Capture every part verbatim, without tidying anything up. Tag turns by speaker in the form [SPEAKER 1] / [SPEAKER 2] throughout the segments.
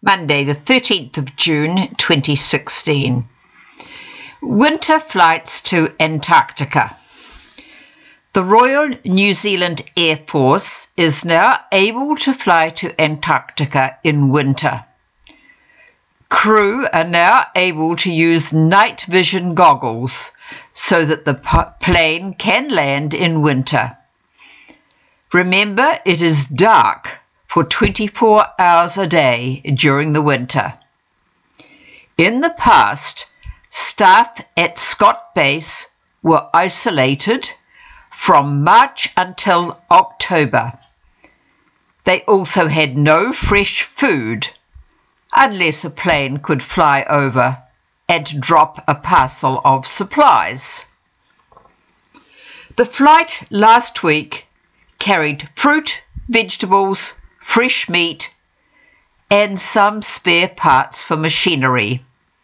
[SPEAKER 1] Monday, the thirteenth of June, twenty sixteen. Winter flights to Antarctica. The Royal New Zealand Air Force is now able to fly to Antarctica in winter. Crew are now able to use night vision goggles so that the plane can land in winter. Remember, it is dark for twenty-four hours a day during the winter. In the past, staff at Scott Base were isolated from March until October. They also had no fresh food unless a plane could fly over and drop a parcel of supplies. The flight last week carried fruit, vegetables, fresh meat, and some spare parts for machinery.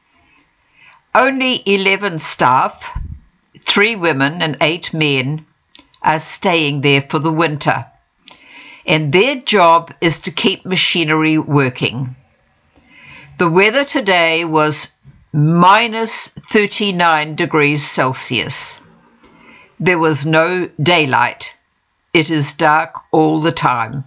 [SPEAKER 1] Only eleven staff, three women and eight men, are staying there for the winter, and their job is to keep machinery working. The weather today was minus thirty-nine degrees Celsius. There was no daylight. It is dark all the time.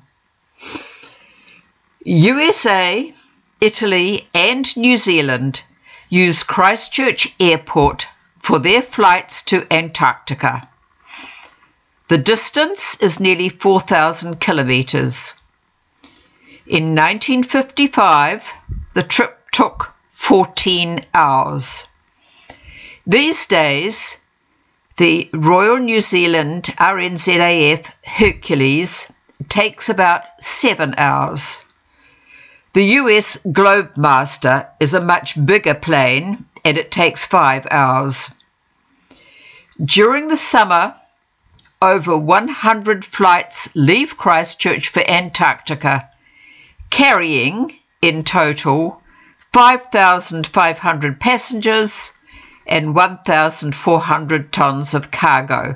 [SPEAKER 1] U S A, Italy, and New Zealand use Christchurch Airport for their flights to Antarctica. The distance is nearly four thousand kilometres. In nineteen fifty-five, the trip took fourteen hours. These days, the Royal New Zealand R N Z A F Hercules takes about seven hours. The U S Globemaster is a much bigger plane and it takes five hours. During the summer, over one hundred flights leave Christchurch for Antarctica, carrying, in total, five thousand five hundred passengers and one thousand four hundred tons of cargo.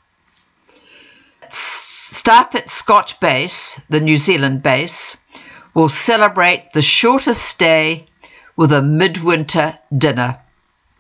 [SPEAKER 1] Staff at Scott Base, the New Zealand base, will celebrate the shortest stay with a midwinter dinner.